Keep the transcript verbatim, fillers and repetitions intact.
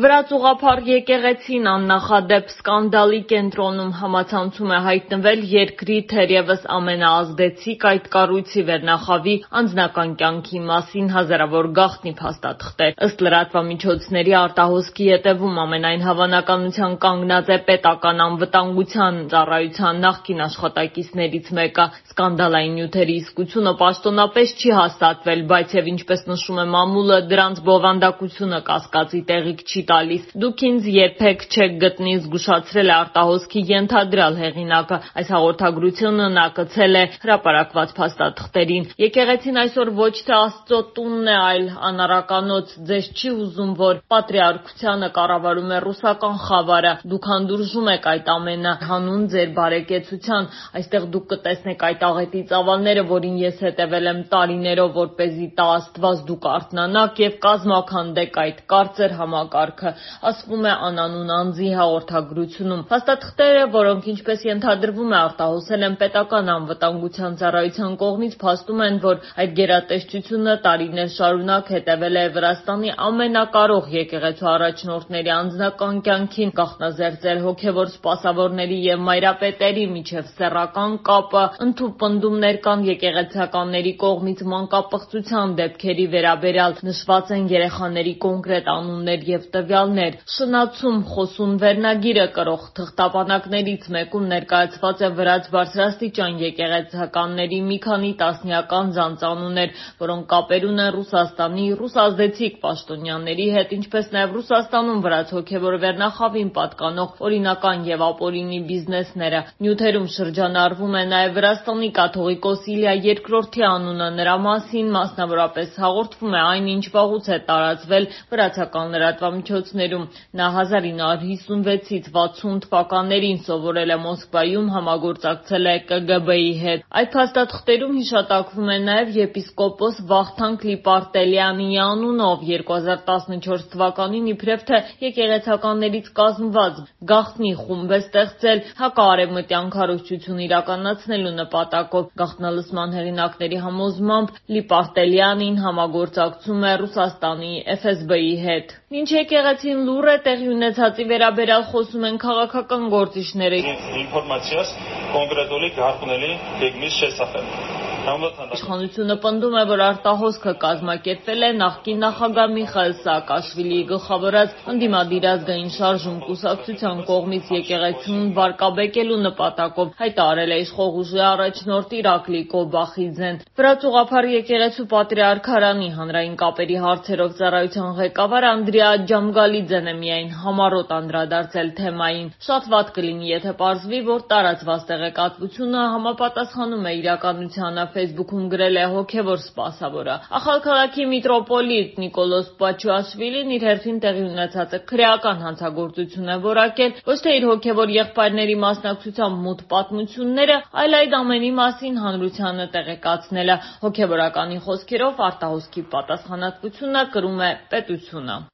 Վրաց ուղղափառ եկեղեցին աննախադեպ սկանդալի կենտրոնում համացանցում է հայտնվել երկրի թերևս ամենաազդեցիկ այդ կառույցի վերնախավի անձնական կյանքի մասին հազարավոր գաղտնի փաստաթղթեր։ Ըստ լրատվամիջոցների արտահոսքի ետևում ամենայն հավանականության կանգնած է պետական անվտանգության ծառայության նախկին աշխատակիցներից մեկը։ Սկանդալային նյութերի իսկությունը պաշտոնապես չի հաստատվել, բայց եւ ինչպես նշում է մամուլը, դրանց բովանդակությունը կասկածի տեղիք չի տալիս։ Դուք ինձ երբեք չեք գտնի, զգուշացրել է արտահոսքի ենթադրյալ հեղինակը։ Այս հաղորդագրությունը նա կցել է հրապարակված փաստաթղթերին։ Եկեղեցին այսօր ոչ թե Աստծո տունն է, այլ անառականոց։ Ձեզ չի հուզում, որ պատրիարքությանը կառավարում է ռուսական խավարը։ Դուք հանդուրժում եք այդ ամենը հանուն ձեր բարեկեցության։ Այստեղ դուք կտեսնեք այդ աղետի ծավալները, որին ես հետևել եմ տարիներով, որպեսզի տա Աստված դուք արթնանաք եւ կազմաքանդեք այդ կարծր համակարգը, ասվում է անանուն անձի հաղորդագրությունում։ Փաստաթղթերը, որոնք ինչպես ենթադրվում է արտահոսել են պետական անվտանգության ծառայության կողմից, փաստում են, որ այդ գերատեսչությունը տարիներ շարունակ հետևել է Վրաստանի ամենակարող եկեղեցու առաջնորդների անձնական կյանքին, գաղտնազերծել հոգևոր սպասավորների եւ մայրապետերի միջև սեռական կապը, ընդհուպնդումներ կան եկեղեցականների կողմից մանկապղծության դեպքերի վերաբերյալ, նշված են երեխաների կոնկրետ անուններ եւ տվյալներ։ Շնացում խոսուն վերնագիրը կրող թղթապանակներից մեկում ներկայացված է վրաց բարձրաստիճան եկեղեցականների մի քանի տասնյակ անձանց անուններ, որոնք կապեր ունեն Ռուսաստանի ռուսազդեցիկ պաշտոնյաների հետ, ինչպես նաեւ Ռուսաստանում վրաց հոգևոր վերնախավին պատկանող օրինական եւ ապօրինի բիզնեսները։ Նյութերում շրջանառվում է նաեւ Վրաստանի կաթողիկոս Իլյա Երկրորդի անունը։ Նրա մասին մասնավորապես հաղորդվում է այն, ինչ վաղուց է տարածվել վրացական լրատվամիջոցներում։ Նա հազար ինը հարյուր հիսունվեցից վաթսուն թվականներին սովորել է Մոսկվայում, համագործակցել է Կ Գ Բ-ի հետ։ Այդ փաստաթղթերում հիշատակվում է նաեւ եպիսկոպոս Վախթանգ Լիպարտելյանի անունով երկու հազար տասնչորս թվականին իբրև թե եկեղեցականներից կազմված գաղտնի խումբ է ստեղծել հակաարևմտյան քարոզչություն իրականացնելու նպատակով։ Գաղտնալսման հեղինակների համոզմամբ Լիպարտելյանին համագործակցում է Ռուսաստանի Էֆ Էս Բի-ի հետ։ Մինչ եկեղեցին լուռ է, տեղի ունեցածի վերաբերյալ խոսում են քաղաքական գործիչները։ Ինֆորմացիաս կոնկրետոլի գարխունելի դեգմիս շեսախել։ Իշխանությունը պնդում է, որ արտահոսքը կազմակերպվել է նախկին նախագահ Միխայիլ Սաակաշվիլիի գլխավորած ընդդիմադիր ազգային շարժում կուսակցության կողմից եկեղեցուն վարկաբեկելու նպատակով, հայտարարել է իշխող ուժի առաջնորդ Իրակլի Կոբախիձեն։ Վրաց ուղղափառ եկեղեցու պատրիարքարանի հանրային կապերի հարցերով ծառայության ղեկավար Անդրեա Ջամգալիձեն է միայն համառոտ անդրադարձել թեմային։ Շատ վատ կլինի, եթե պարզվի, որ տարածված տեղեկատվությունը համապատասխանում է իրականությանը, Facebook-ում գրել է հոգևոր սպասավորը։ Ախալքալաքի միտրոպոլիտ Նիկոլոս Պաչուաշվիլին իր հերթին տեղի ունեցածը քրեական հանցագործություն է որակել, ոչ թե իր հոգևոր եղբայրների մասնակցությամբ մութ պատմությունները, այլ այդ ամենի մասին հանրությանը տեղեկացնելը։ Հոգևորականի խոսքերով արտահոսքի պատասխանատվությունը կրում է պետությունը։